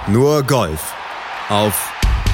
Nur Golf auf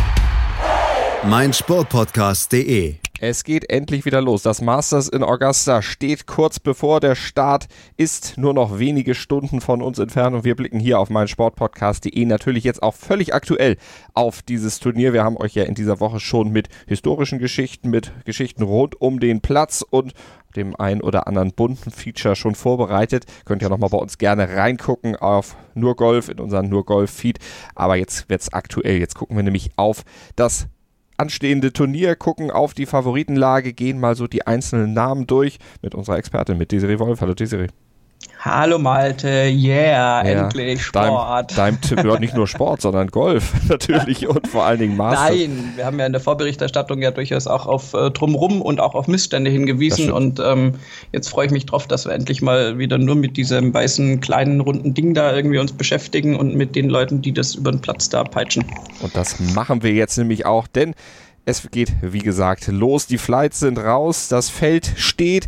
meinsportpodcast.de. Es geht endlich wieder los. Das Masters in Augusta steht kurz bevor. Der Start ist nur noch wenige Stunden von uns entfernt und wir blicken hier auf meinsportpodcast.de natürlich jetzt auch völlig aktuell auf dieses Turnier. Wir haben euch ja in dieser Woche schon mit historischen Geschichten, mit Geschichten rund um den Platz und dem ein oder anderen bunten Feature schon vorbereitet. Könnt ihr nochmal bei uns gerne reingucken auf Nur Golf in unseren Nur Golf Feed. Aber jetzt wird's aktuell. Jetzt gucken wir nämlich auf das anstehende Turnier, gucken auf die Favoritenlage, gehen mal so die einzelnen Namen durch mit unserer Expertin, mit Desiree Wolf. Hallo Desiree. Hallo Malte, yeah, endlich Sport. Dein Tipp, ja, nicht nur Sport, sondern Golf natürlich und vor allen Dingen Masters. Nein, wir haben ja in der Vorberichterstattung ja durchaus auch auf Drumrum und auch auf Missstände hingewiesen und jetzt freue ich mich drauf, dass wir endlich mal wieder nur mit diesem weißen, kleinen, runden Ding da irgendwie uns beschäftigen und mit den Leuten, die das über den Platz da peitschen. Und das machen wir jetzt nämlich auch, denn es geht, wie gesagt, los. Die Flights sind raus, das Feld steht.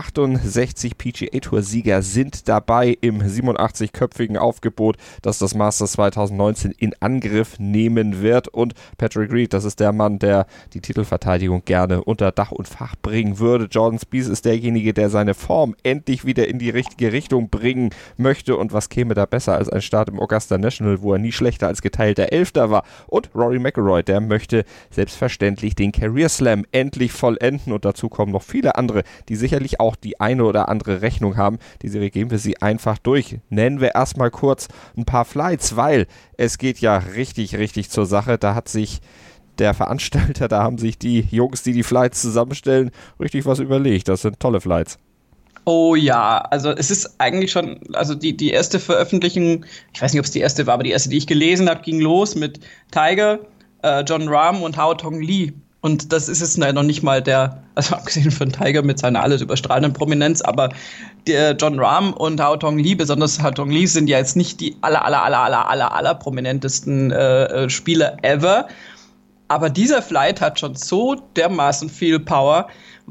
68 PGA-Tour-Sieger sind dabei im 87-köpfigen Aufgebot, das das Masters 2019 in Angriff nehmen wird. Und Patrick Reed, das ist der Mann, der die Titelverteidigung gerne unter Dach und Fach bringen würde. Jordan Spieth ist derjenige, der seine Form endlich wieder in die richtige Richtung bringen möchte. Und was käme da besser als ein Start im Augusta National, wo er nie schlechter als geteilter Elfter war. Und Rory McIlroy, der möchte selbstverständlich den Career Slam endlich vollenden und dazu kommen noch viele andere, die sicherlich auch die eine oder andere Rechnung haben. Die Serie gehen wir sie einfach durch. Nennen wir erstmal kurz ein paar Flights, weil es geht ja richtig, richtig zur Sache. Da hat sich der Veranstalter, da haben sich die Jungs, die Flights zusammenstellen, richtig was überlegt. Das sind tolle Flights. Oh ja, also es ist eigentlich schon, also die erste Veröffentlichung, ich weiß nicht, ob es die erste war, aber die erste, die ich gelesen habe, ging los mit Tiger, Jon Rahm und Hao Tong Lee. Und das ist jetzt noch nicht mal der, also abgesehen von Tiger mit seiner alles überstrahlenden Prominenz, aber der Jon Rahm und Hao Tong Lee, besonders Hao Tong Lee, sind ja jetzt nicht die aller prominentesten Spieler ever. Aber dieser Flight hat schon so dermaßen viel Power,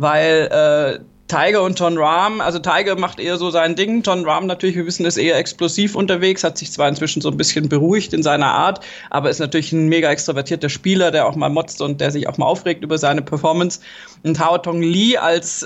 weil Tiger und Jon Rahm, also Tiger macht eher so sein Ding, Jon Rahm natürlich, wir wissen, ist eher explosiv unterwegs, hat sich zwar inzwischen so ein bisschen beruhigt in seiner Art, aber ist natürlich ein mega extrovertierter Spieler, der auch mal motzt und der sich auch mal aufregt über seine Performance. Und Hao Tong Lee als,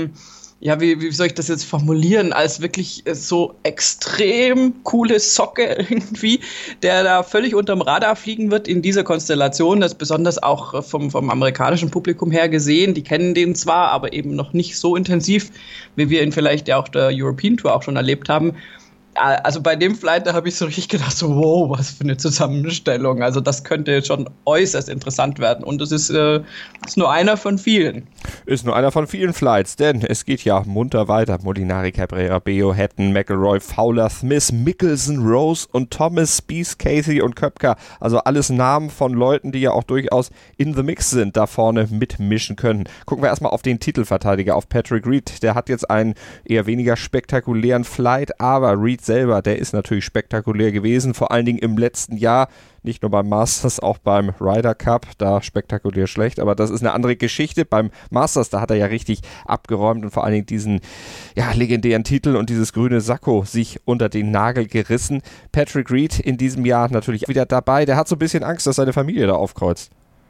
wie soll ich das jetzt formulieren, als wirklich so extrem coole Socke irgendwie, der da völlig unterm Radar fliegen wird in dieser Konstellation, das besonders auch vom amerikanischen Publikum her gesehen, die kennen den zwar, aber eben noch nicht so intensiv, wie wir ihn vielleicht ja auch der European Tour auch schon erlebt haben. Also bei dem Flight, da habe ich so richtig gedacht, so wow, was für eine Zusammenstellung. Also das könnte schon äußerst interessant werden. Und es ist nur einer von vielen. Ist nur einer von vielen Flights, denn es geht ja munter weiter. Molinari, Cabrera, Beo, Hatton, McIlroy, Fowler, Smith, Mickelson, Rose und Thomas, Spieth, Casey und Koepka. Also alles Namen von Leuten, die ja auch durchaus in the mix sind, da vorne mitmischen können. Gucken wir erstmal auf den Titelverteidiger, auf Patrick Reed. Der hat jetzt einen eher weniger spektakulären Flight, aber Reed selber, der ist natürlich spektakulär gewesen, vor allen Dingen im letzten Jahr, nicht nur beim Masters, auch beim Ryder Cup, da spektakulär schlecht, aber das ist eine andere Geschichte. Beim Masters, da hat er ja richtig abgeräumt und vor allen Dingen diesen legendären Titel und dieses grüne Sakko sich unter den Nagel gerissen. Patrick Reed in diesem Jahr natürlich wieder dabei, der hat so ein bisschen Angst, dass seine Familie da aufkreuzt.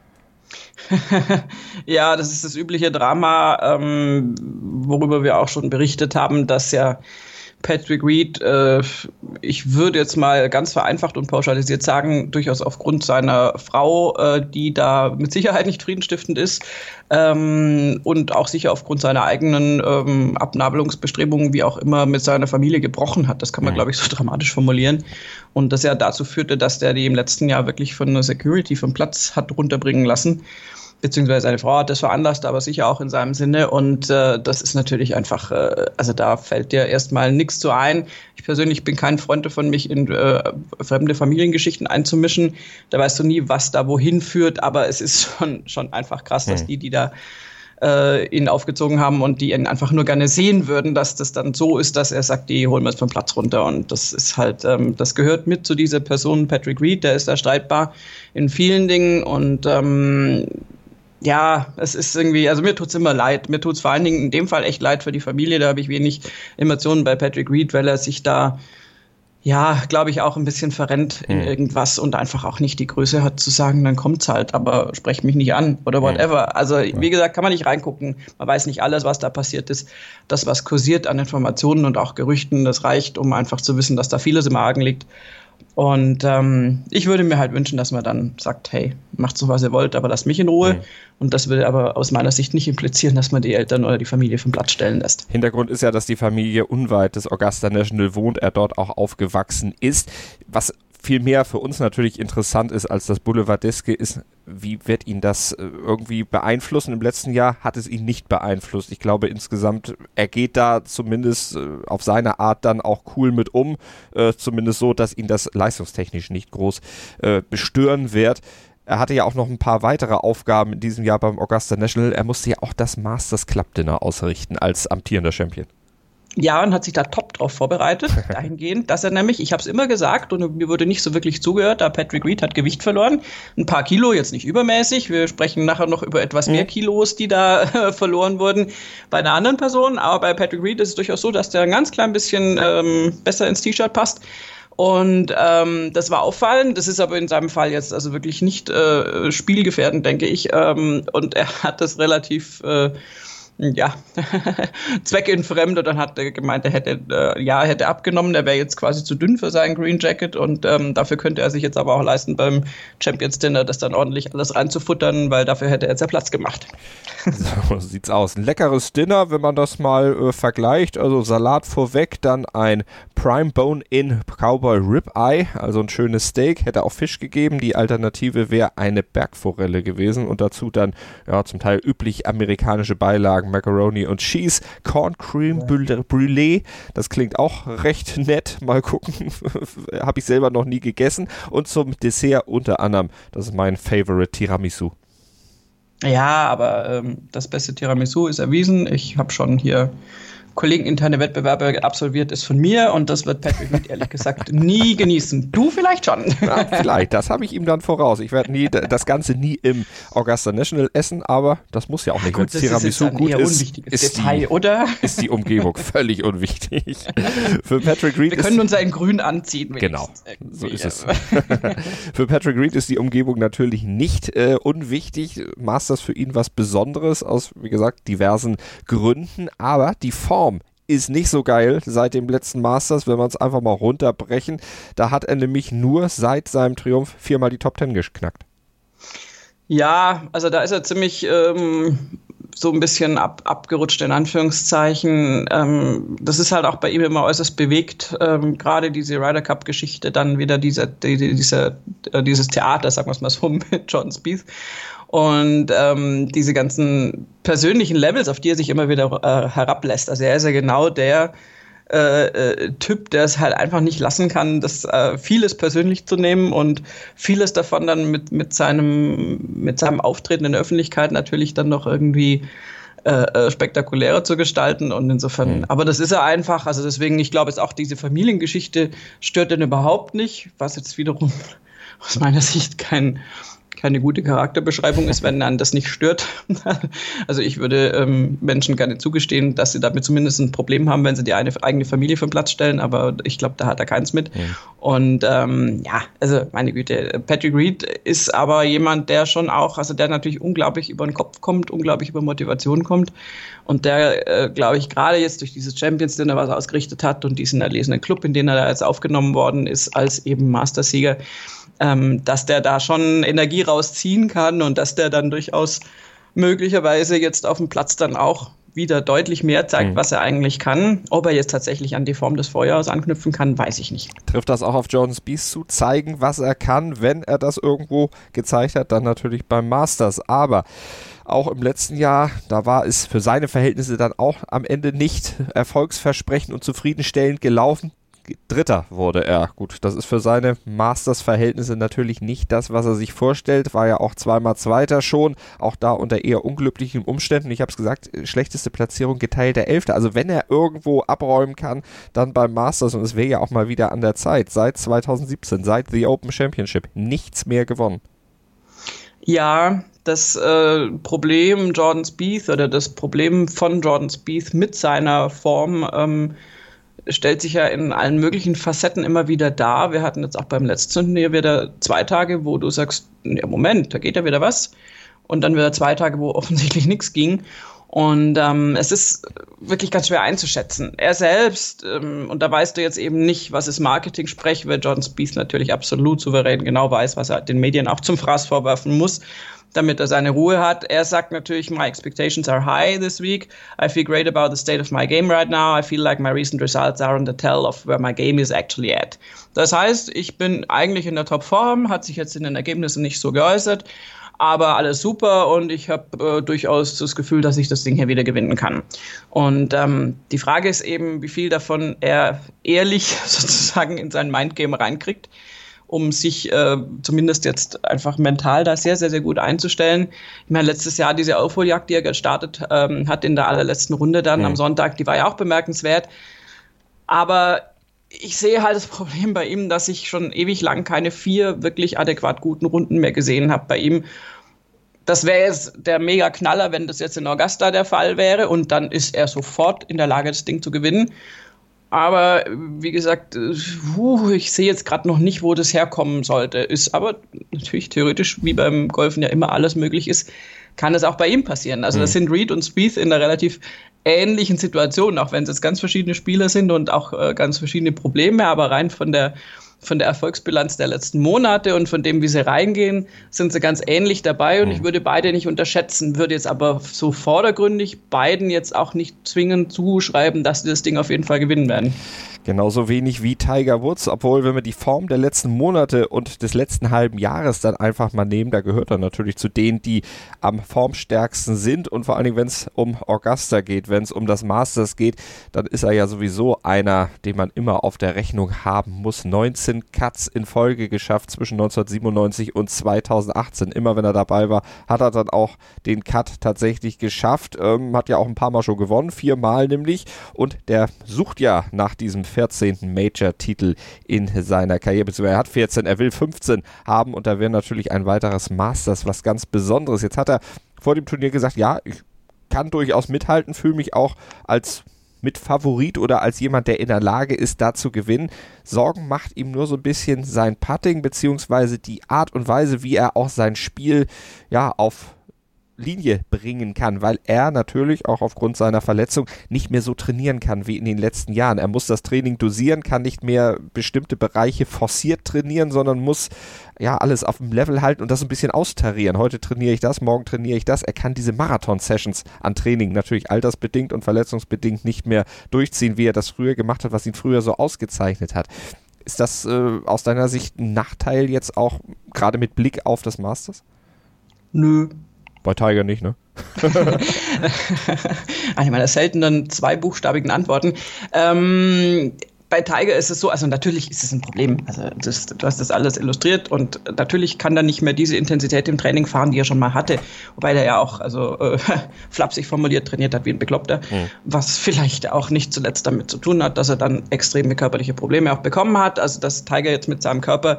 Ja, das ist das übliche Drama, worüber wir auch schon berichtet haben, dass ja Patrick Reed, ich würde jetzt mal ganz vereinfacht und pauschalisiert sagen, durchaus aufgrund seiner Frau, die da mit Sicherheit nicht friedenstiftend ist, und auch sicher aufgrund seiner eigenen Abnabelungsbestrebungen, wie auch immer, mit seiner Familie gebrochen hat. Das kann man, glaube ich, so dramatisch formulieren. Und das ja dazu führte, dass der die im letzten Jahr wirklich von der Security vom Platz hat runterbringen lassen. Beziehungsweise seine Frau hat das veranlasst, aber sicher auch in seinem Sinne. Und das ist natürlich einfach, also da fällt dir erstmal nichts zu ein. Ich persönlich bin kein Freund davon, mich in fremde Familiengeschichten einzumischen. Da weißt du nie, was da wohin führt. Aber es ist schon einfach krass, dass die da ihn aufgezogen haben und die ihn einfach nur gerne sehen würden, dass das dann so ist, dass er sagt, die holen wir jetzt vom Platz runter. Und das ist halt, das gehört mit zu dieser Person, Patrick Reed, der ist da streitbar in vielen Dingen und ja, es ist irgendwie, also mir tut's immer leid. Mir tut's vor allen Dingen in dem Fall echt leid für die Familie. Da habe ich wenig Emotionen bei Patrick Reed, weil er sich da ja, glaube ich, auch ein bisschen verrennt in irgendwas und einfach auch nicht die Größe hat zu sagen, dann kommt's halt, aber sprech mich nicht an oder whatever. Also, wie gesagt, kann man nicht reingucken. Man weiß nicht alles, was da passiert ist. Das, was kursiert an Informationen und auch Gerüchten, das reicht, um einfach zu wissen, dass da vieles im Argen liegt. Und ich würde mir halt wünschen, dass man dann sagt, hey, macht so, was ihr wollt, aber lasst mich in Ruhe. Und das würde aber aus meiner Sicht nicht implizieren, dass man die Eltern oder die Familie vom Blatt stellen lässt. Hintergrund ist ja, dass die Familie unweit des Augusta National wohnt, er dort auch aufgewachsen ist. Was viel mehr für uns natürlich interessant ist als das Boulevardeske ist, wie wird ihn das irgendwie beeinflussen? Im letzten Jahr hat es ihn nicht beeinflusst. Ich glaube insgesamt, er geht da zumindest auf seine Art dann auch cool mit um, zumindest so, dass ihn das leistungstechnisch nicht groß bestören wird. Er hatte ja auch noch ein paar weitere Aufgaben in diesem Jahr beim Augusta National. Er musste ja auch das Masters Club Dinner ausrichten als amtierender Champion. Ja, und hat sich da top drauf vorbereitet, dahingehend, dass er nämlich, ich habe es immer gesagt und mir wurde nicht so wirklich zugehört, da Patrick Reed hat Gewicht verloren, ein paar Kilo, jetzt nicht übermäßig, wir sprechen nachher noch über etwas mehr Kilos, die da verloren wurden bei einer anderen Person, aber bei Patrick Reed ist es durchaus so, dass der ein ganz klein bisschen besser ins T-Shirt passt. Und das war auffallend, das ist aber in seinem Fall jetzt also wirklich nicht spielgefährdend, denke ich. Und er hat das relativ zweckentfremd und dann hat er gemeint, er hätte abgenommen, er wäre jetzt quasi zu dünn für seinen Green Jacket und dafür könnte er sich jetzt aber auch leisten, beim Champions Dinner das dann ordentlich alles reinzufuttern, weil dafür hätte er jetzt ja Platz gemacht. So sieht's aus. Ein leckeres Dinner, wenn man das mal vergleicht, also Salat vorweg, dann ein Prime Bone-In Cowboy Ribeye, also ein schönes Steak, hätte auch Fisch gegeben, die Alternative wäre eine Bergforelle gewesen und dazu dann zum Teil üblich amerikanische Beilagen, Macaroni und Cheese, Corn Cream Brûlée, das klingt auch recht nett, mal gucken, habe ich selber noch nie gegessen und zum Dessert unter anderem, das ist mein Favorite, Tiramisu. Ja, aber das beste Tiramisu ist erwiesen, ich habe schon hier kollegeninterne Wettbewerbe absolviert, ist von mir und das wird Patrick Reed ehrlich gesagt nie genießen. Du vielleicht schon. Ja, vielleicht, das habe ich ihm dann voraus. Ich werde das Ganze nie im Augusta National essen, aber das muss ja auch nicht. Wenn Tiramisu gut ist, ist die Umgebung völlig unwichtig. Für Patrick Reed Wir können uns in grün anziehen. Genau, so ist es. Für Patrick Reed ist die Umgebung natürlich nicht unwichtig. Masters für ihn was Besonderes aus, wie gesagt, diversen Gründen, aber die Form ist nicht so geil seit dem letzten Masters, wenn wir es einfach mal runterbrechen. Da hat er nämlich nur seit seinem Triumph 4-mal die Top 10 geknackt. Ja, also da ist er ziemlich so ein bisschen abgerutscht in Anführungszeichen. Das ist halt auch bei ihm immer äußerst bewegt. Gerade diese Ryder Cup Geschichte, dann wieder dieses Theater, sagen wir es mal so, mit Jordan Spieth. Und diese ganzen persönlichen Levels, auf die er sich immer wieder herablässt. Also er ist ja genau der Typ, der es halt einfach nicht lassen kann, das vieles persönlich zu nehmen und vieles davon dann mit seinem Auftreten in der Öffentlichkeit natürlich dann noch irgendwie spektakulärer zu gestalten und insofern, aber das ist er einfach, also deswegen, ich glaube, jetzt auch diese Familiengeschichte stört ihn überhaupt nicht, was jetzt wiederum aus meiner Sicht keine gute Charakterbeschreibung ist, wenn einen das nicht stört. Also ich würde Menschen gerne zugestehen, dass sie damit zumindest ein Problem haben, wenn sie die eigene Familie vom Platz stellen, aber ich glaube, da hat er keins mit. Und also meine Güte, Patrick Reed ist aber jemand, der schon auch, also der natürlich unglaublich über den Kopf kommt, unglaublich über Motivation kommt und der, glaube ich, gerade jetzt durch dieses Champions Dinner, was er ausgerichtet hat und diesen erlesenen Club, in den er da jetzt aufgenommen worden ist als eben Mastersieger, dass der da schon Energie rausziehen kann und dass der dann durchaus möglicherweise jetzt auf dem Platz dann auch wieder deutlich mehr zeigt, was er eigentlich kann. Ob er jetzt tatsächlich an die Form des Vorjahres anknüpfen kann, weiß ich nicht. Trifft das auch auf Jordan Spieth zu, zeigen, was er kann, wenn er das irgendwo gezeigt hat, dann natürlich beim Masters. Aber auch im letzten Jahr, da war es für seine Verhältnisse dann auch am Ende nicht erfolgsversprechend und zufriedenstellend gelaufen. Dritter wurde er. Gut, das ist für seine Masters-Verhältnisse natürlich nicht das, was er sich vorstellt. War ja auch 2-mal Zweiter schon, auch da unter eher unglücklichen Umständen. Ich habe es gesagt, schlechteste Platzierung, geteilter 11. Also wenn er irgendwo abräumen kann, dann beim Masters. Und es wäre ja auch mal wieder an der Zeit. Seit 2017, seit The Open Championship, nichts mehr gewonnen. Ja, das Problem Jordan Spieth oder das Problem von Jordan Spieth mit seiner Form stellt sich ja in allen möglichen Facetten immer wieder dar. Wir hatten jetzt auch beim letzten Turnier wieder 2 Tage, wo du sagst, ja Moment, da geht ja wieder was. Und dann wieder 2 Tage, wo offensichtlich nichts ging. Und es ist wirklich ganz schwer einzuschätzen. Er selbst, und da weißt du jetzt eben nicht, was ist Marketing-Sprech, weil Jordan Spieth natürlich absolut souverän genau weiß, was er den Medien auch zum Fraß vorwerfen muss, damit er seine Ruhe hat. Er sagt natürlich, my expectations are high this week. I feel great about the state of my game right now. I feel like my recent results are on the tell of where my game is actually at. Das heißt, ich bin eigentlich in der Topform, hat sich jetzt in den Ergebnissen nicht so geäußert, aber alles super und ich habe durchaus das Gefühl, dass ich das Ding hier wieder gewinnen kann. Und die Frage ist eben, wie viel davon er ehrlich sozusagen in sein Mindgame reinkriegt, um sich zumindest jetzt einfach mental da sehr, sehr, sehr gut einzustellen. Ich meine, letztes Jahr diese Aufholjagd, die er gestartet hat in der allerletzten Runde dann am Sonntag, die war ja auch bemerkenswert. Aber ich sehe halt das Problem bei ihm, dass ich schon ewig lang keine 4 wirklich adäquat guten Runden mehr gesehen habe bei ihm. Das wäre jetzt der Mega-Knaller, wenn das jetzt in Augusta der Fall wäre und dann ist er sofort in der Lage, das Ding zu gewinnen. Aber wie gesagt, ich sehe jetzt gerade noch nicht, wo das herkommen sollte. Ist aber natürlich theoretisch, wie beim Golfen ja immer alles möglich ist, kann es auch bei ihm passieren. Also das sind Reed und Spieth in einer relativ ähnlichen Situationen, auch wenn es jetzt ganz verschiedene Spieler sind und auch ganz verschiedene Probleme, aber rein von der Erfolgsbilanz der letzten Monate und von dem, wie sie reingehen, sind sie ganz ähnlich dabei und ich würde beide nicht unterschätzen, würde jetzt aber so vordergründig beiden jetzt auch nicht zwingend zuschreiben, dass sie das Ding auf jeden Fall gewinnen werden. Genauso wenig wie Tiger Woods, obwohl, wenn wir die Form der letzten Monate und des letzten halben Jahres dann einfach mal nehmen, da gehört er natürlich zu denen, die am formstärksten sind und vor allen Dingen, wenn es um Augusta geht, wenn es um das Masters geht, dann ist er ja sowieso einer, den man immer auf der Rechnung haben muss. 19 Cuts in Folge geschafft zwischen 1997 und 2018. Immer wenn er dabei war, hat er dann auch den Cut tatsächlich geschafft. Hat ja auch ein paar Mal schon gewonnen, 4 Mal nämlich, und der sucht ja nach diesem 14. Major-Titel in seiner Karriere, beziehungsweise er hat 14, er will 15 haben und da wäre natürlich ein weiteres Masters was ganz Besonderes. Jetzt hat er vor dem Turnier gesagt, ja, ich kann durchaus mithalten, fühle mich auch als Mitfavorit oder als jemand, der in der Lage ist, da zu gewinnen. Sorgen macht ihm nur so ein bisschen sein Putting, beziehungsweise die Art und Weise, wie er auch sein Spiel auf Linie bringen kann, weil er natürlich auch aufgrund seiner Verletzung nicht mehr so trainieren kann wie in den letzten Jahren. Er muss das Training dosieren, kann nicht mehr bestimmte Bereiche forciert trainieren, sondern muss alles auf dem Level halten und das ein bisschen austarieren. Heute trainiere ich das, morgen trainiere ich das. Er kann diese Marathon-Sessions an Training natürlich altersbedingt und verletzungsbedingt nicht mehr durchziehen, wie er das früher gemacht hat, was ihn früher so ausgezeichnet hat. Ist das aus deiner Sicht ein Nachteil jetzt auch, gerade mit Blick auf das Masters? Nö. Bei Tiger nicht, ne? Eine meiner seltenen zweibuchstabigen Antworten. Bei Tiger ist es so, also natürlich ist es ein Problem. Also du hast das alles illustriert und natürlich kann er nicht mehr diese Intensität im Training fahren, die er schon mal hatte. Wobei der ja auch, flapsig formuliert, trainiert hat wie ein Bekloppter. Was vielleicht auch nicht zuletzt damit zu tun hat, dass er dann extreme körperliche Probleme auch bekommen hat. Also dass Tiger jetzt mit seinem Körper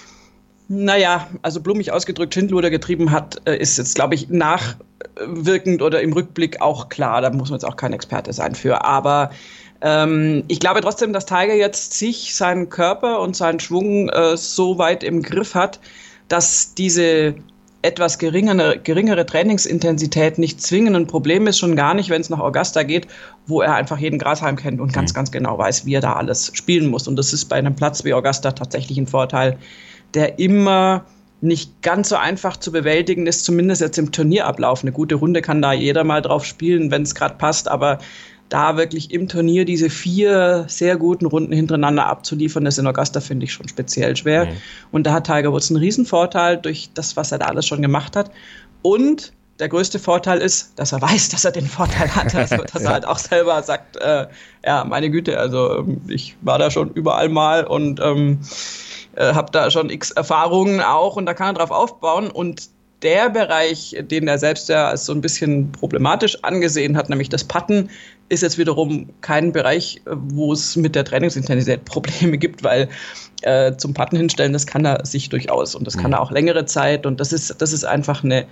blumig ausgedrückt Schindluder getrieben hat, ist jetzt, glaube ich, nachwirkend oder im Rückblick auch klar. Da muss man jetzt auch kein Experte sein für. Aber ich glaube trotzdem, dass Tiger jetzt seinen Körper und seinen Schwung so weit im Griff hat, dass diese etwas geringere Trainingsintensität nicht zwingend ein Problem ist, schon gar nicht, wenn es nach Augusta geht, wo er einfach jeden Grashalm kennt und ganz, ganz genau weiß, wie er da alles spielen muss. Und das ist bei einem Platz wie Augusta tatsächlich ein Vorteil, der immer nicht ganz so einfach zu bewältigen ist, zumindest jetzt im Turnierablauf. Eine gute Runde kann da jeder mal drauf spielen, wenn es gerade passt, aber da wirklich im Turnier diese 4 sehr guten Runden hintereinander abzuliefern, das in Augusta finde ich schon speziell schwer. Und da hat Tiger Woods einen Riesen-Vorteil durch das, was er da alles schon gemacht hat. Und der größte Vorteil ist, dass er weiß, dass er den Vorteil hat, also, dass er halt auch selber sagt, meine Güte, also ich war da schon überall mal und habe da schon x Erfahrungen auch und da kann er drauf aufbauen und der Bereich, den er selbst ja als so ein bisschen problematisch angesehen hat, nämlich das Putten, ist jetzt wiederum kein Bereich, wo es mit der Trainingsintensität Probleme gibt, weil zum Putten hinstellen, das kann er sich durchaus und das kann er auch längere Zeit und das ist einfach ein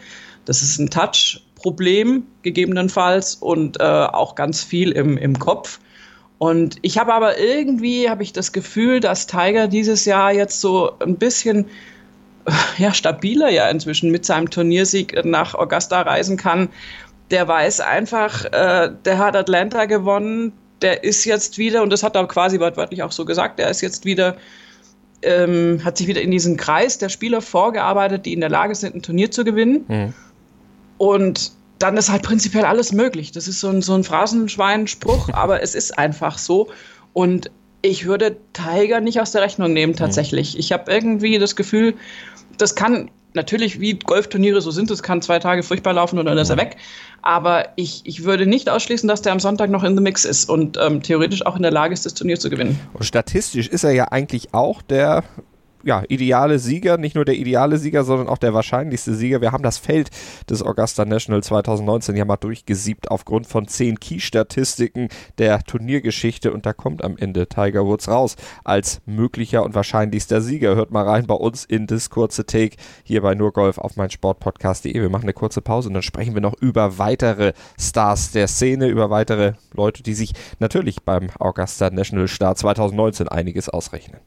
Touch-Problem gegebenenfalls und auch ganz viel im Kopf. Und ich habe aber irgendwie, habe ich das Gefühl, dass Tiger dieses Jahr jetzt so ein bisschen stabiler ja inzwischen mit seinem Turniersieg nach Augusta reisen kann. Der weiß einfach, der hat Atlanta gewonnen, der ist jetzt wieder, und das hat er quasi wortwörtlich auch so gesagt, der ist jetzt wieder, hat sich wieder in diesen Kreis der Spieler vorgearbeitet, die in der Lage sind, ein Turnier zu gewinnen. Mhm. Und dann ist halt prinzipiell alles möglich. Das ist so ein Phrasenschwein-Spruch, aber es ist einfach so. Und ich würde Tiger nicht aus der Rechnung nehmen, tatsächlich. Ich habe irgendwie das Gefühl, das kann natürlich, wie Golfturniere so sind, das kann 2 Tage furchtbar laufen und dann ist er weg. Aber ich würde nicht ausschließen, dass der am Sonntag noch in the Mix ist und theoretisch auch in der Lage ist, das Turnier zu gewinnen. Und statistisch ist er ja eigentlich auch der ideale Sieger, nicht nur der ideale Sieger, sondern auch der wahrscheinlichste Sieger. Wir haben das Feld des Augusta National 2019 ja mal durchgesiebt aufgrund von 10 Key-Statistiken der Turniergeschichte und da kommt am Ende Tiger Woods raus als möglicher und wahrscheinlichster Sieger. Hört mal rein bei uns in das kurze Take hier bei Nur Golf auf meinsportpodcast.de. Wir machen eine kurze Pause und dann sprechen wir noch über weitere Stars der Szene, über weitere Leute, die sich natürlich beim Augusta National Start 2019 einiges ausrechnen.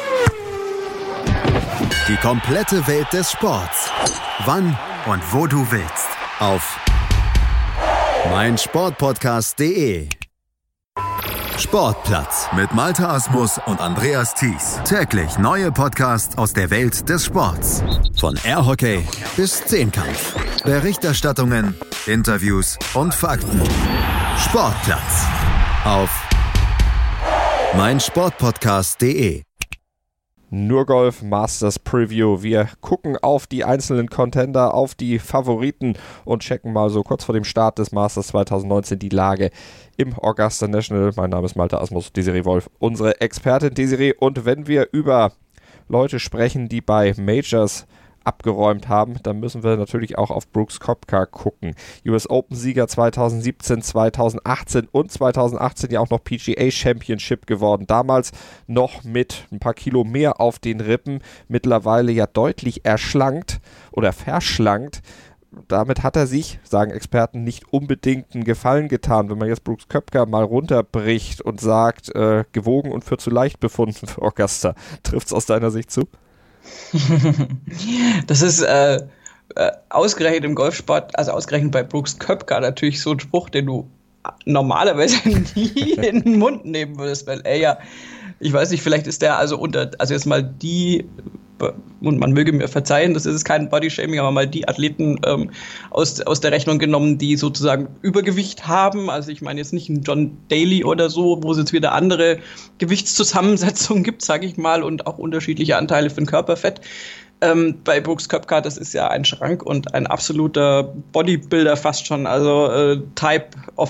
Die komplette Welt des Sports. Wann und wo du willst. Auf meinsportpodcast.de. Sportplatz mit Malte Asmus und Andreas Thies. Täglich neue Podcasts aus der Welt des Sports. Von Airhockey bis Zehnkampf. Berichterstattungen, Interviews und Fakten. Sportplatz auf meinsportpodcast.de. Nur Golf Masters Preview. Wir gucken auf die einzelnen Contender, auf die Favoriten und checken mal so kurz vor dem Start des Masters 2019 die Lage im Augusta National. Mein Name ist Malte Asmus, Desiree Wolf, unsere Expertin Desiree. Und wenn wir über Leute sprechen, die bei Majors abgeräumt haben, dann müssen wir natürlich auch auf Brooks Koepka gucken. US Open-Sieger 2017, 2018 und 2018 ja auch noch PGA Championship geworden. Damals noch mit ein paar Kilo mehr auf den Rippen, mittlerweile ja deutlich erschlankt oder verschlankt. Damit hat er sich, sagen Experten, nicht unbedingt einen Gefallen getan. Wenn man jetzt Brooks Koepka mal runterbricht und sagt, gewogen und für zu leicht befunden für Augusta, trifft es aus deiner Sicht zu? Das ist ausgerechnet im Golfsport, also ausgerechnet bei Brooks Koepka natürlich so ein Spruch, den du normalerweise nie in den Mund nehmen würdest, weil er ja, ich weiß nicht, vielleicht ist der also jetzt mal die, und man möge mir verzeihen, das ist kein Bodyshaming, aber mal die Athleten aus der Rechnung genommen, die sozusagen Übergewicht haben. Also ich meine jetzt nicht einen John Daly oder so, wo es jetzt wieder andere Gewichtszusammensetzungen gibt, sage ich mal, und auch unterschiedliche Anteile von Körperfett. Bei Brooks Koepka, das ist ja ein Schrank und ein absoluter Bodybuilder fast schon, also Type of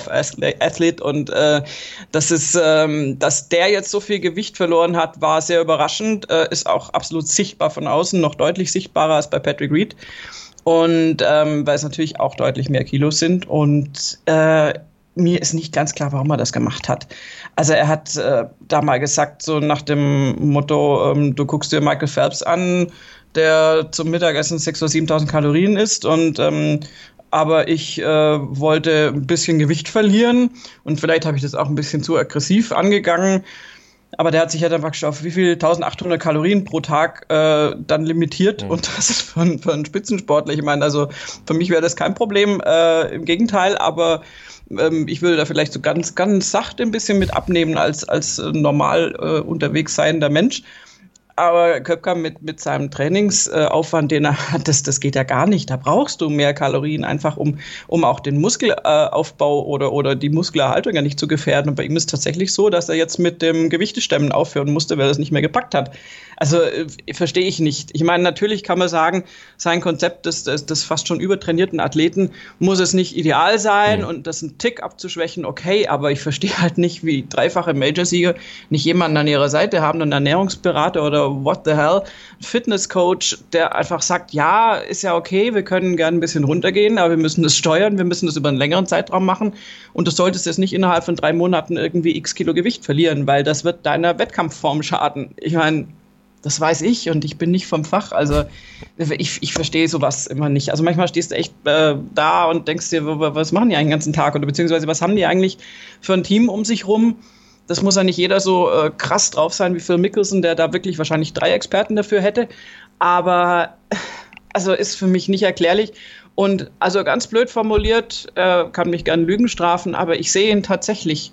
Athlete und das ist, dass der jetzt so viel Gewicht verloren hat, war sehr überraschend, ist auch absolut sichtbar von außen, noch deutlich sichtbarer als bei Patrick Reed und weil es natürlich auch deutlich mehr Kilos sind und mir ist nicht ganz klar, warum er das gemacht hat. Also er hat da mal gesagt, so nach dem Motto, du guckst dir Michael Phelps an, der zum Mittagessen 6.000 oder 7.000 Kalorien isst und aber ich wollte ein bisschen Gewicht verlieren und vielleicht habe ich das auch ein bisschen zu aggressiv angegangen. Aber der hat sich halt einfach auf wie viel 1.800 Kalorien pro Tag dann limitiert. Und das ist für einen Spitzensportler. Ich meine, also für mich wäre das kein Problem, im Gegenteil, aber ich würde da vielleicht so ganz, ganz sachte ein bisschen mit abnehmen als normal unterwegs seiender Mensch. Aber Koepka mit seinem Trainingsaufwand, den er hat, das geht ja gar nicht. Da brauchst du mehr Kalorien, einfach um auch den Muskelaufbau oder die Muskelerhaltung ja nicht zu gefährden. Und bei ihm ist es tatsächlich so, dass er jetzt mit dem Gewichtestemmen aufhören musste, weil er es nicht mehr gepackt hat. Also verstehe ich nicht. Ich meine, natürlich kann man sagen, sein Konzept des fast schon übertrainierten Athleten muss es nicht ideal sein und das einen Tick abzuschwächen, okay, aber ich verstehe halt nicht, wie dreifache Major-Sieger nicht jemanden an ihrer Seite haben, einen Ernährungsberater oder what the hell, Fitnesscoach, der einfach sagt, ja, ist ja okay, wir können gerne ein bisschen runtergehen, aber wir müssen das steuern, wir müssen das über einen längeren Zeitraum machen und du solltest jetzt nicht innerhalb von 3 Monaten irgendwie x Kilo Gewicht verlieren, weil das wird deiner Wettkampfform schaden. Ich meine, das weiß ich und ich bin nicht vom Fach. Also ich verstehe sowas immer nicht. Also manchmal stehst du echt da und denkst dir, was machen die eigentlich den ganzen Tag? Oder beziehungsweise was haben die eigentlich für ein Team um sich rum? Das muss ja nicht jeder so krass drauf sein wie Phil Mickelson, der da wirklich wahrscheinlich 3 Experten dafür hätte. Aber also ist für mich nicht erklärlich. Und also ganz blöd formuliert, kann mich gerne Lügen strafen, aber ich sehe ihn tatsächlich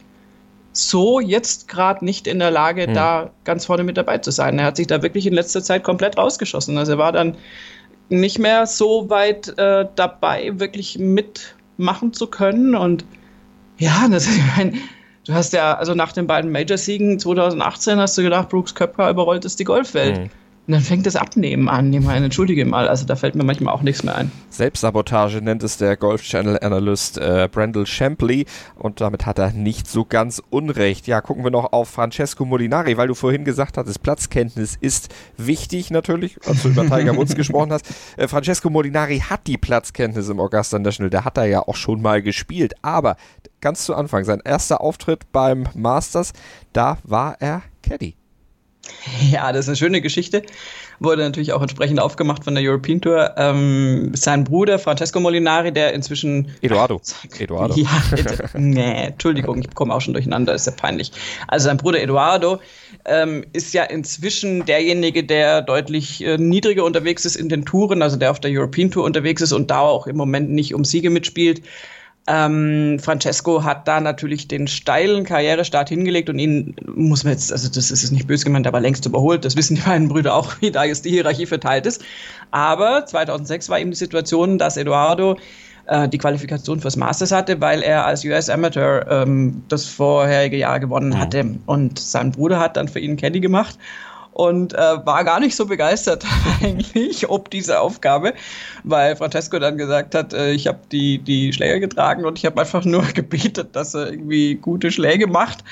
so jetzt gerade nicht in der Lage, da ganz vorne mit dabei zu sein. Er hat sich da wirklich in letzter Zeit komplett rausgeschossen. Also er war dann nicht mehr so weit dabei, wirklich mitmachen zu können. Und ja, ich meine, du hast ja, also nach den beiden Major-Siegen 2018 hast du gedacht, Brooks Koepka überrollt es die Golfwelt. Und dann fängt das Abnehmen an. Ich meine, entschuldige mal, also da fällt mir manchmal auch nichts mehr ein. Selbstsabotage nennt es der Golf-Channel-Analyst Brandel Shamply und damit hat er nicht so ganz unrecht. Ja, gucken wir noch auf Francesco Molinari, weil du vorhin gesagt hattest, Platzkenntnis ist wichtig natürlich, als du über Tiger Woods gesprochen hast. Francesco Molinari hat die Platzkenntnis im Augusta National, der hat da ja auch schon mal gespielt, aber ganz zu Anfang, sein erster Auftritt beim Masters, da war er Caddy. Ja, das ist eine schöne Geschichte. Wurde natürlich auch entsprechend aufgemacht von der European Tour. Sein Bruder Francesco Molinari, der inzwischen... Eduardo. Ja, nee, Entschuldigung, ich komme auch schon durcheinander, ist ja peinlich. Also sein Bruder Eduardo ist ja inzwischen derjenige, der deutlich niedriger unterwegs ist in den Touren, also der auf der European Tour unterwegs ist und da auch im Moment nicht um Siege mitspielt. Francesco hat da natürlich den steilen Karrierestart hingelegt und ihn muss man jetzt, also das ist nicht böse gemeint, aber längst überholt. Das wissen die beiden Brüder auch, wie da jetzt die Hierarchie verteilt ist. Aber 2006 war eben die Situation, dass Eduardo die Qualifikation fürs Masters hatte, weil er als US Amateur das vorherige Jahr gewonnen hatte. Und sein Bruder hat dann für ihn Caddy gemacht. Und war gar nicht so begeistert eigentlich ob diese Aufgabe, weil Francesco dann gesagt hat, ich habe die Schläger getragen und ich habe einfach nur gebetet, dass er irgendwie gute Schläge macht.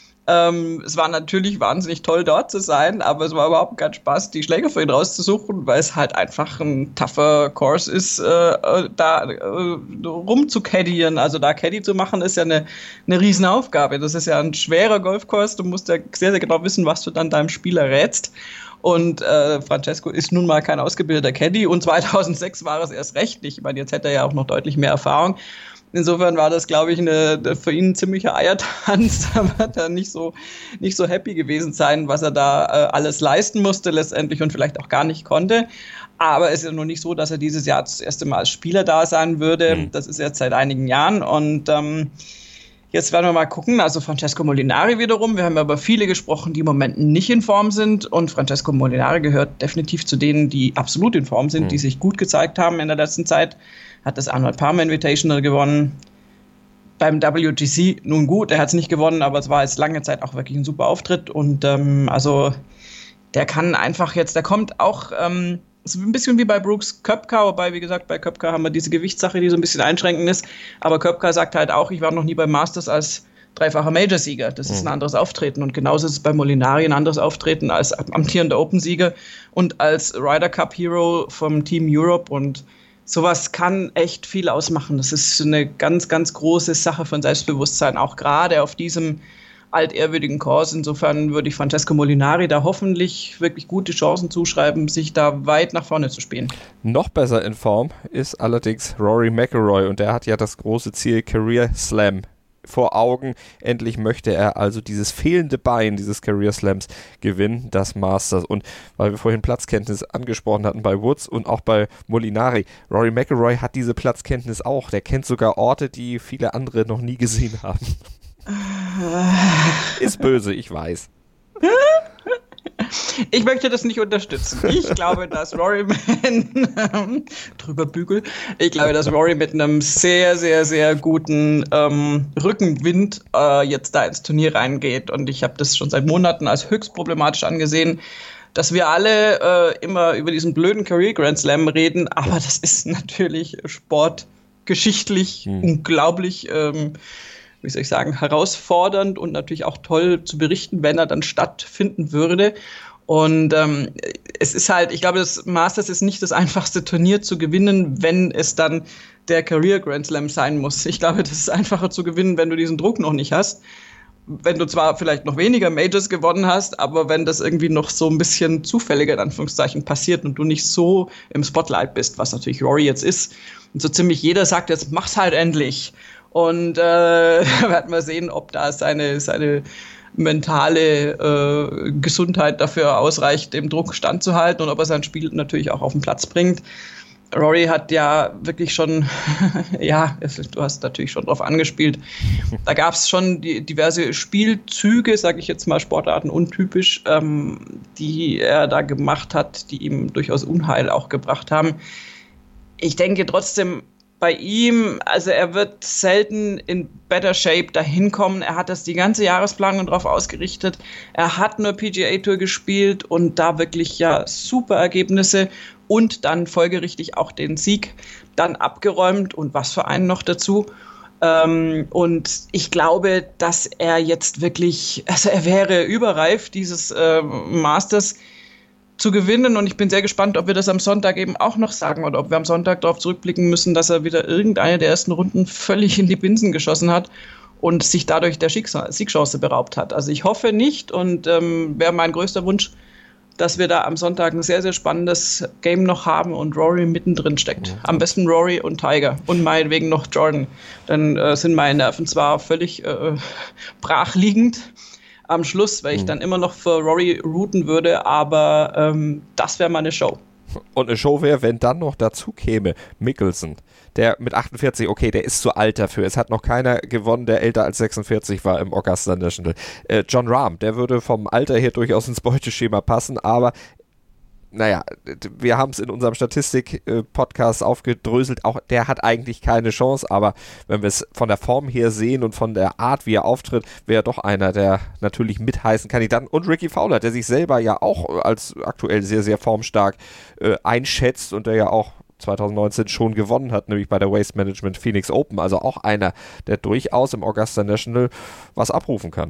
Es war natürlich wahnsinnig toll, dort zu sein, aber es war überhaupt kein Spaß, die Schläger für ihn rauszusuchen, weil es halt einfach ein tougher Course ist, da rumzucaddieren. Also da Caddy zu machen, ist ja eine Riesenaufgabe. Das ist ja ein schwerer Golfkurs. Du musst ja sehr, sehr genau wissen, was du dann deinem Spieler rätst. Und Francesco ist nun mal kein ausgebildeter Caddy und 2006 war es erst recht nicht. Ich meine, jetzt hätte er ja auch noch deutlich mehr Erfahrung. Insofern war das, glaube ich, für ihn ein ziemlicher Eiertanz. Da wird er nicht so happy gewesen sein, was er da alles leisten musste letztendlich und vielleicht auch gar nicht konnte. Aber es ist ja noch nicht so, dass er dieses Jahr das erste Mal als Spieler da sein würde. Das ist jetzt seit einigen Jahren und jetzt werden wir mal gucken, also Francesco Molinari wiederum, wir haben ja über viele gesprochen, die im Moment nicht in Form sind und Francesco Molinari gehört definitiv zu denen, die absolut in Form sind, die sich gut gezeigt haben in der letzten Zeit, hat das Arnold Palmer Invitational gewonnen, beim WGC, nun gut, er hat es nicht gewonnen, aber es war jetzt lange Zeit auch wirklich ein super Auftritt und also der kann einfach jetzt, der kommt auch ist ein bisschen wie bei Brooks Koepka, wobei, wie gesagt, bei Koepka haben wir diese Gewichtssache, die so ein bisschen einschränkend ist. Aber Koepka sagt halt auch, ich war noch nie beim Masters als dreifacher Major-Sieger. Das ist ein anderes Auftreten. Und genauso ist es bei Molinari ein anderes Auftreten als amtierender Open-Sieger und als Ryder Cup-Hero vom Team Europe. Und sowas kann echt viel ausmachen. Das ist eine ganz, ganz große Sache von Selbstbewusstsein, auch gerade auf diesem altehrwürdigen Kurs. Insofern würde ich Francesco Molinari da hoffentlich wirklich gute Chancen zuschreiben, sich da weit nach vorne zu spielen. Noch besser in Form ist allerdings Rory McIlroy und der hat ja das große Ziel Career Slam vor Augen. Endlich möchte er also dieses fehlende Bein dieses Career Slams gewinnen, das Masters. Und weil wir vorhin Platzkenntnis angesprochen hatten bei Woods und auch bei Molinari, Rory McIlroy hat diese Platzkenntnis auch. Der kennt sogar Orte, die viele andere noch nie gesehen haben. Ist böse, ich weiß. Ich möchte das nicht unterstützen. Ich glaube, dass Rory Ich glaube, dass Rory mit einem sehr, sehr, sehr guten Rückenwind jetzt da ins Turnier reingeht. Und ich habe das schon seit Monaten als höchst problematisch angesehen, dass wir alle immer über diesen blöden Career Grand Slam reden. Aber das ist natürlich sportgeschichtlich unglaublich wie soll ich sagen, herausfordernd und natürlich auch toll zu berichten, wenn er dann stattfinden würde. Und es ist halt, ich glaube, das Masters ist nicht das einfachste Turnier zu gewinnen, wenn es dann der Career Grand Slam sein muss. Ich glaube, das ist einfacher zu gewinnen, wenn du diesen Druck noch nicht hast. wenn du zwar vielleicht noch weniger Majors gewonnen hast, aber wenn das irgendwie noch so ein bisschen zufälliger in Anführungszeichen passiert und du nicht so im Spotlight bist, was natürlich Rory jetzt ist, und so ziemlich jeder sagt, jetzt mach's halt endlich. Und werden wir sehen, ob da seine mentale Gesundheit dafür ausreicht, dem Druck standzuhalten und ob er sein Spiel natürlich auch auf den Platz bringt. Rory hat ja wirklich schon, du hast natürlich schon drauf angespielt, da gab es schon diverse Spielzüge, sage ich jetzt mal, Sportarten untypisch, die er da gemacht hat, die ihm durchaus Unheil auch gebracht haben. Ich denke trotzdem, bei ihm, also er wird selten in better shape dahin kommen. Er hat das die ganze Jahresplanung drauf ausgerichtet. Er hat nur PGA Tour gespielt und da wirklich super Ergebnisse und dann folgerichtig auch den Sieg dann abgeräumt und was für einen noch dazu. Und ich glaube, dass er jetzt wirklich, also er wäre überreif, dieses Masters zu gewinnen, und ich bin sehr gespannt, ob wir das am Sonntag eben auch noch sagen oder ob wir am Sonntag darauf zurückblicken müssen, dass er wieder irgendeine der ersten Runden völlig in die Binsen geschossen hat und sich dadurch der Siegchance beraubt hat. Also ich hoffe nicht, und wäre mein größter Wunsch, dass wir da am Sonntag ein sehr, sehr spannendes Game noch haben und Rory mittendrin steckt. Am besten Rory und Tiger und meinetwegen noch Jordan. Dann sind meine Nerven zwar völlig brachliegend am Schluss, weil ich dann immer noch für Rory routen würde, aber das wäre mal eine Show. Und eine Show wäre, wenn dann noch dazu käme Mickelson, der mit 48, okay, der ist zu alt dafür. Es hat noch keiner gewonnen, der älter als 46 war im Augusta National. Jon Rahm, der würde vom Alter her durchaus ins Beuteschema passen, aber naja, wir haben es in unserem Statistik-Podcast aufgedröselt, auch der hat eigentlich keine Chance, aber wenn wir es von der Form her sehen und von der Art, wie er auftritt, wäre doch einer der natürlich mitheißen Kandidaten. Und Rickie Fowler, der sich selber ja auch als aktuell sehr, sehr formstark einschätzt und der ja auch 2019 schon gewonnen hat, nämlich bei der Waste Management Phoenix Open, also auch einer, der durchaus im Augusta National was abrufen kann.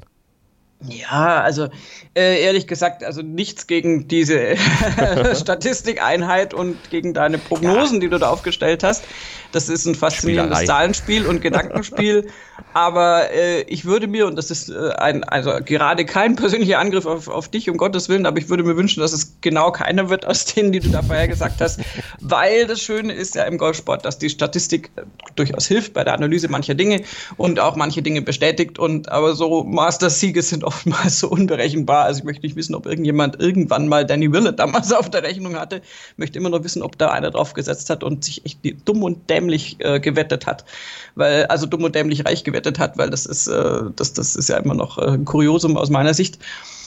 Ja, also ehrlich gesagt, also nichts gegen diese Statistikeinheit und gegen deine Prognosen, die du da aufgestellt hast. Das ist ein faszinierendes Zahlenspiel und Gedankenspiel. Aber ich würde mir, und das ist also gerade kein persönlicher Angriff auf dich, um Gottes Willen, aber ich würde mir wünschen, dass es genau keiner wird aus denen, die du da vorher gesagt hast. Weil das Schöne ist ja im Golfsport, dass die Statistik durchaus hilft bei der Analyse mancher Dinge und auch manche Dinge bestätigt. Aber so Masters-Siege sind oftmals so unberechenbar. Also ich möchte nicht wissen, ob irgendjemand irgendwann mal Danny Willett damals auf der Rechnung hatte. Ich möchte immer noch wissen, ob da einer drauf gesetzt hat und sich echt dumm und dämlich gewettet hat. Also dumm und dämlich reich gewettet hat, weil das ist ja immer noch ein Kuriosum aus meiner Sicht.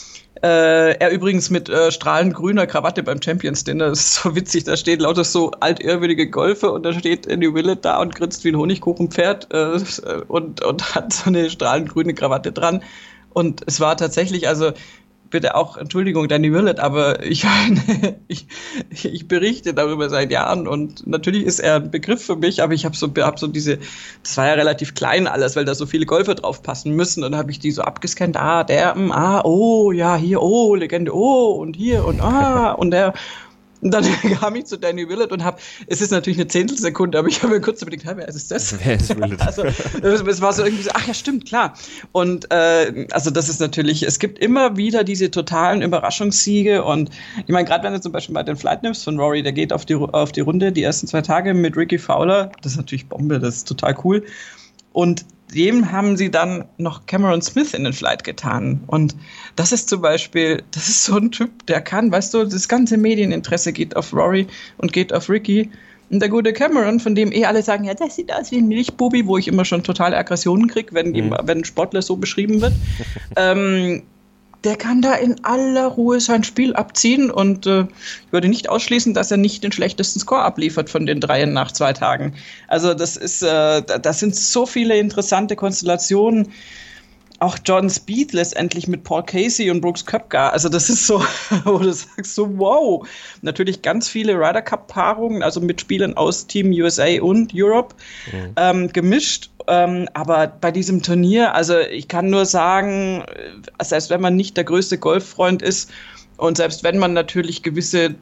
Er übrigens mit strahlend grüner Krawatte beim Champions Dinner, das ist so witzig, da steht lauter so altehrwürdige Golfer und da steht Andy Willett da und grinst wie ein Honigkuchenpferd und hat so eine strahlend grüne Krawatte dran. Und es war tatsächlich, also bitte auch, Entschuldigung, Danny Willett, aber ich berichte darüber seit Jahren und natürlich ist er ein Begriff für mich, aber ich habe so diese, das war ja relativ klein alles, weil da so viele Golfer drauf passen müssen, und dann habe ich die so abgescannt, hier, Legende, und hier und und der. Und dann kam ich zu Danny Willett und es ist natürlich eine Zehntelsekunde, aber ich habe mir kurz überlegt, wer ist das? Wer ist Willett? Also, es war so irgendwie so, ach ja, stimmt, klar. Und also das ist natürlich, es gibt immer wieder diese totalen Überraschungssiege, und ich meine, gerade wenn du zum Beispiel mal den Flight nimmst von Rory, der geht auf die Runde die ersten 2 Tage mit Rickie Fowler, das ist natürlich Bombe, das ist total cool. Und dem haben sie dann noch Cameron Smith in den Flight getan. Und das ist zum Beispiel, das ist so ein Typ, der kann, weißt du, das ganze Medieninteresse geht auf Rory und geht auf Rickie. Und der gute Cameron, von dem alle sagen, ja, das sieht aus wie ein Milchbubi, wo ich immer schon totale Aggressionen kriege, wenn ein Sportler so beschrieben wird. Der kann da in aller Ruhe sein Spiel abziehen, und ich würde nicht ausschließen, dass er nicht den schlechtesten Score abliefert von den 3 nach 2 Tagen. Also das sind so viele interessante Konstellationen. Auch Jordan Spieth letztendlich mit Paul Casey und Brooks Koepka. Also das ist so, wo du sagst so, wow. Natürlich ganz viele Ryder Cup Paarungen, also mit Spielern aus Team USA und Europe gemischt. Aber bei diesem Turnier, also ich kann nur sagen, selbst wenn man nicht der größte Golffreund ist und selbst wenn man natürlich gewisse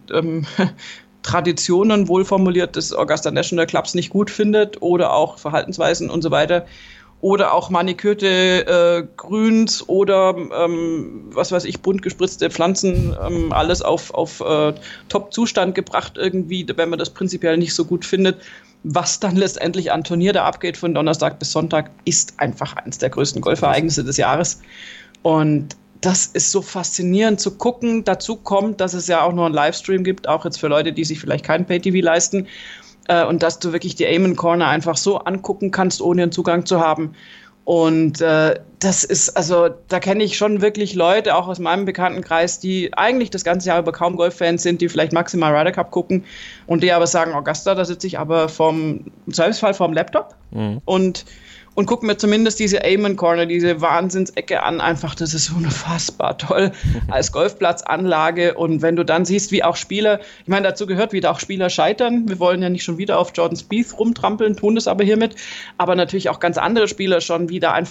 Traditionen, wohlformuliert, des Augusta National Clubs nicht gut findet oder auch Verhaltensweisen und so weiter, oder auch manikürte Grüns oder was weiß ich, bunt gespritzte Pflanzen, alles auf Top-Zustand gebracht irgendwie, wenn man das prinzipiell nicht so gut findet. Was dann letztendlich an Turnier da abgeht von Donnerstag bis Sonntag, ist einfach eines der größten Golfereignisse des Jahres. Und das ist so faszinierend zu gucken. Dazu kommt, dass es ja auch noch einen Livestream gibt, auch jetzt für Leute, die sich vielleicht kein Pay-TV leisten. Und dass du wirklich die Amen Corner einfach so angucken kannst, ohne einen Zugang zu haben. Und das ist, also da kenne ich schon wirklich Leute, auch aus meinem Bekanntenkreis, die eigentlich das ganze Jahr über kaum Golffans sind, die vielleicht maximal Ryder Cup gucken und die aber sagen, Augusta, da sitze ich aber im Zweifelsfall vorm Laptop und gucke mir zumindest diese Amen Corner, diese Wahnsinnsecke an. Einfach, das ist unfassbar toll als Golfplatzanlage. Und wenn du dann siehst, wie auch Spieler, ich meine, dazu gehört, wie da auch Spieler scheitern. Wir wollen ja nicht schon wieder auf Jordan Spieth rumtrampeln, tun das aber hiermit. Aber natürlich auch ganz andere Spieler schon, wie da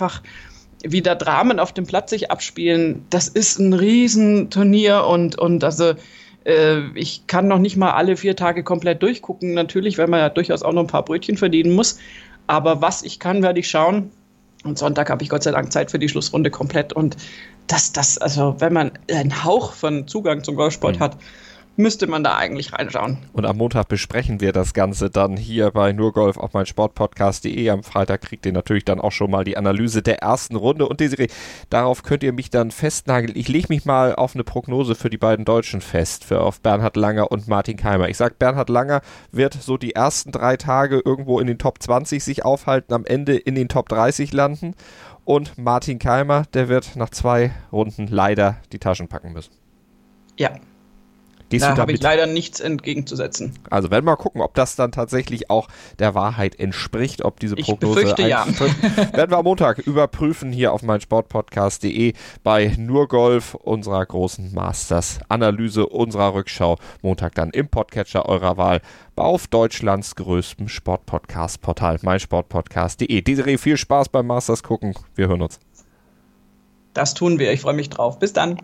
Dramen auf dem Platz sich abspielen. Das ist ein Riesenturnier und also ich kann noch nicht mal alle 4 Tage komplett durchgucken. Natürlich, weil man ja durchaus auch noch ein paar Brötchen verdienen muss. Aber was ich kann, werde ich schauen. Und Sonntag habe ich Gott sei Dank Zeit für die Schlussrunde komplett. Und also wenn man einen Hauch von Zugang zum Golfsport hat, müsste man da eigentlich reinschauen. Und am Montag besprechen wir das Ganze dann hier bei NurGolf auf meinsportpodcast.de. Am Freitag kriegt ihr natürlich dann auch schon mal die Analyse der ersten Runde. Und Desiree, darauf könnt ihr mich dann festnageln. Ich lege mich mal auf eine Prognose für die beiden Deutschen fest, auf Bernhard Langer und Martin Kaymer. Ich sage, Bernhard Langer wird so die ersten 3 Tage irgendwo in den Top 20 sich aufhalten, am Ende in den Top 30 landen. Und Martin Kaymer, der wird nach 2 Runden leider die Taschen packen müssen. Ja. Da habe ich leider nichts entgegenzusetzen. Also werden wir mal gucken, ob das dann tatsächlich auch der Wahrheit entspricht, ob diese Prognose befürchte, ja. Werden wir am Montag überprüfen hier auf meinsportpodcast.de bei NurGolf, unserer großen Masters-Analyse, unserer Rückschau. Montag dann im Podcatcher eurer Wahl auf Deutschlands größtem Sportpodcast-Portal meinsportpodcast.de. Desiree, viel Spaß beim Masters gucken. Wir hören uns. Das tun wir. Ich freue mich drauf. Bis dann.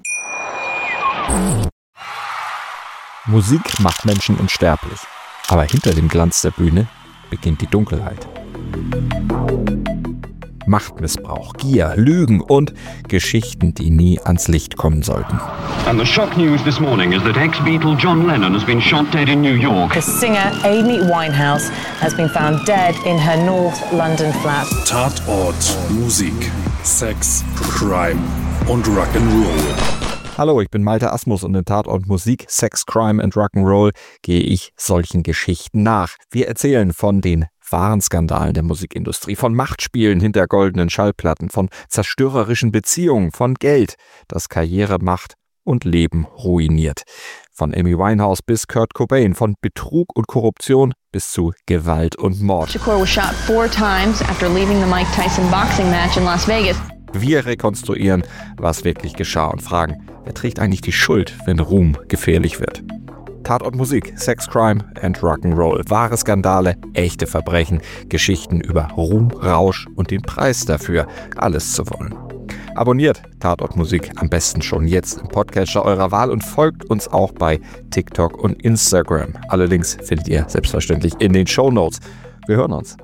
Musik macht Menschen unsterblich, aber hinter dem Glanz der Bühne beginnt die Dunkelheit. Machtmissbrauch, Gier, Lügen und Geschichten, die nie ans Licht kommen sollten. And the shock news this morning is that ex-Beatle John Lennon has been shot dead in New York. The singer Amy Winehouse has been found dead in her North London flat. Tatort, Musik, Sex, Crime und Rock'n'Roll. Hallo, ich bin Malte Asmus und in Tatort Musik, Sex, Crime and Rock'n'Roll gehe ich solchen Geschichten nach. Wir erzählen von den wahren Skandalen der Musikindustrie, von Machtspielen hinter goldenen Schallplatten, von zerstörerischen Beziehungen, von Geld, das Karriere macht und Leben ruiniert. Von Amy Winehouse bis Kurt Cobain, von Betrug und Korruption bis zu Gewalt und Mord. Shakur was shot 4 times after leaving the Mike Tyson boxing match in Las Vegas. Wir rekonstruieren, was wirklich geschah und fragen, wer trägt eigentlich die Schuld, wenn Ruhm gefährlich wird? Tatort Musik, Sex, Crime and Rock'n'Roll. Wahre Skandale, echte Verbrechen, Geschichten über Ruhm, Rausch und den Preis dafür, alles zu wollen. Abonniert Tatort Musik am besten schon jetzt im Podcatcher eurer Wahl und folgt uns auch bei TikTok und Instagram. Alle Links findet ihr selbstverständlich in den Shownotes. Wir hören uns.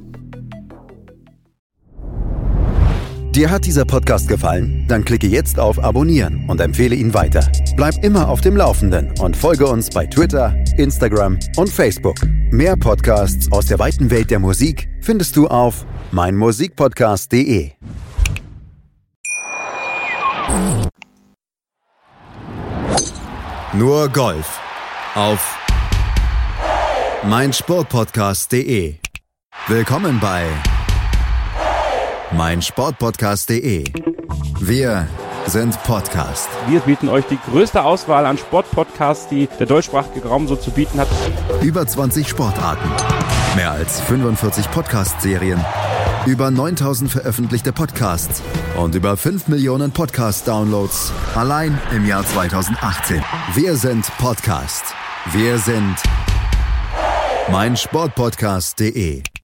Dir hat dieser Podcast gefallen? Dann klicke jetzt auf Abonnieren und empfehle ihn weiter. Bleib immer auf dem Laufenden und folge uns bei Twitter, Instagram und Facebook. Mehr Podcasts aus der weiten Welt der Musik findest du auf meinmusikpodcast.de. Nur Golf auf meinsportpodcast.de. Willkommen bei meinsportpodcast.de. Wir sind Podcast. Wir bieten euch die größte Auswahl an Sportpodcasts, die der deutschsprachige Raum so zu bieten hat. Über 20 Sportarten, mehr als 45 Podcast-Serien, über 9000 veröffentlichte Podcasts und über 5 Millionen Podcast-Downloads allein im Jahr 2018. Wir sind Podcast. Wir sind meinsportpodcast.de.